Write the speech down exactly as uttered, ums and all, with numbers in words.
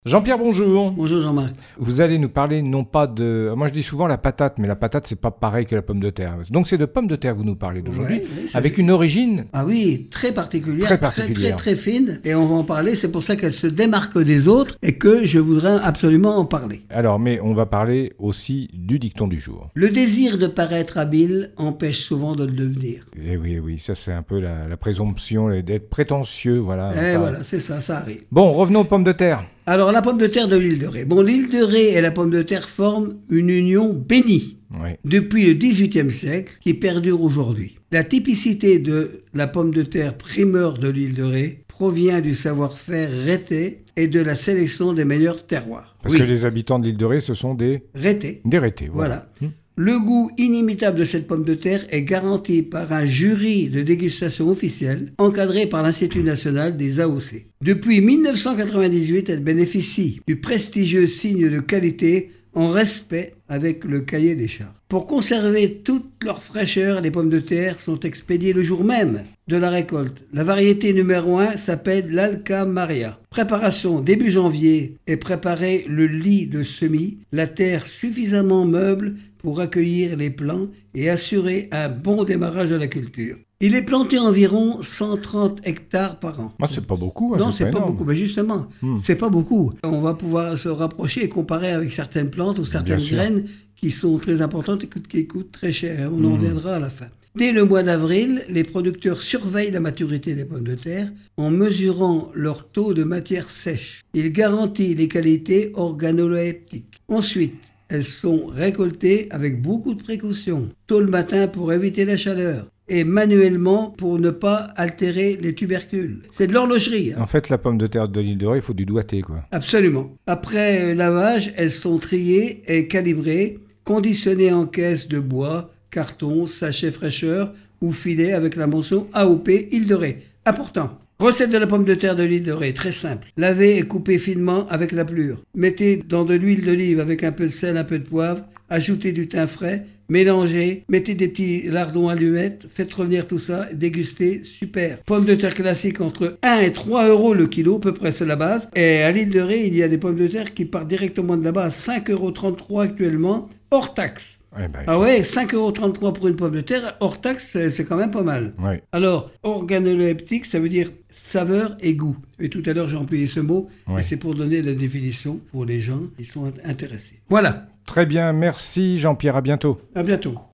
Jean-Pierre, bonjour. Bonjour Jean-Marc. Vous allez nous parler non pas de... Moi je dis souvent la patate, mais la patate c'est pas pareil que la pomme de terre. Donc c'est de pommes de terre que vous nous parlez d'aujourd'hui, Ouais, oui, avec c'est... une origine... Ah oui, très particulière, très, très, particulière. très, très fine. Et on va en parler, c'est pour ça qu'elle se démarque des autres et que je voudrais absolument en parler. Alors, mais on va parler aussi du dicton du jour. Le désir de paraître habile empêche souvent de le devenir. Eh oui, oui, ça c'est un peu la, la présomption d'être prétentieux, voilà. Et Enfin... voilà, c'est ça, ça arrive. Bon, revenons aux pommes de terre. Alors, la pomme de terre de l'île de Ré. Bon, l'île de Ré et la pomme de terre forment une union bénie Oui. depuis le dix-huitième siècle qui perdure aujourd'hui. La typicité de la pomme de terre primeur de l'île de Ré provient du savoir-faire rétais et de la sélection des meilleurs terroirs. Parce oui. que les habitants de l'île de Ré, ce sont des... Rétés. Des rétés, voilà. Voilà. Hum. Le goût inimitable de cette pomme de terre est garanti par un jury de dégustation officiel encadré par l'Institut national des A O C. Depuis mille neuf cent quatre-vingt-dix-huit, elle bénéficie du prestigieux signe de qualité en respect avec le cahier des charges. Pour conserver toute leur fraîcheur, les pommes de terre sont expédiées le jour même de la récolte. La variété numéro un s'appelle l'Alca Maria. Préparation début janvier et préparer le lit de semis, la terre suffisamment meuble pour accueillir les plants et assurer un bon démarrage de la culture. Il est planté environ cent trente hectares par an. Ah, c'est pas beaucoup. Hein, non, c'est c'est pas, pas beaucoup. Mais justement, hmm. c'est pas beaucoup. On va pouvoir se rapprocher et comparer avec certaines plantes ou certaines graines qui sont très importantes et qui coûtent très cher. On hmm. en reviendra à la fin. Dès le mois d'avril, les producteurs surveillent la maturité des pommes de terre en mesurant leur taux de matière sèche. Ils garantissent les qualités organoleptiques. Ensuite, elles sont récoltées avec beaucoup de précautions, tôt le matin pour éviter la chaleur et manuellement pour ne pas altérer les tubercules. C'est de l'horlogerie. Hein. En fait, la pomme de terre de l'île de Ré, il faut du doigté, quoi. Absolument. Après lavage, elles sont triées et calibrées, conditionnées en caisse de bois, carton, sachet fraîcheur ou filet avec la mention A O P Île de Ré. Important. Recette de la pomme de terre de l'île de Ré, très simple. Lavez et coupez finement avec la pelure. Mettez dans de l'huile d'olive avec un peu de sel, un peu de poivre. Ajoutez du thym frais. Mélangez. Mettez des petits lardons allumettes. Faites revenir tout ça. Dégustez. Super. Pommes de terre classiques entre un et trois euros le kilo, à peu près c'est la base. Et à l'île de Ré, il y a des pommes de terre qui partent directement de là-bas à cinq euros trente-trois actuellement, hors taxe. Ouais, bah, ah ouais, cinq euros trente-trois pour une pomme de terre, hors taxe, c'est, c'est quand même pas mal. Ouais. Alors, organoleptique, ça veut dire saveur et goût. Et tout à l'heure, j'ai employé ce mot, ouais. et c'est pour donner la définition pour les gens qui sont intéressés. Voilà. Très bien, merci Jean-Pierre, à bientôt. À bientôt.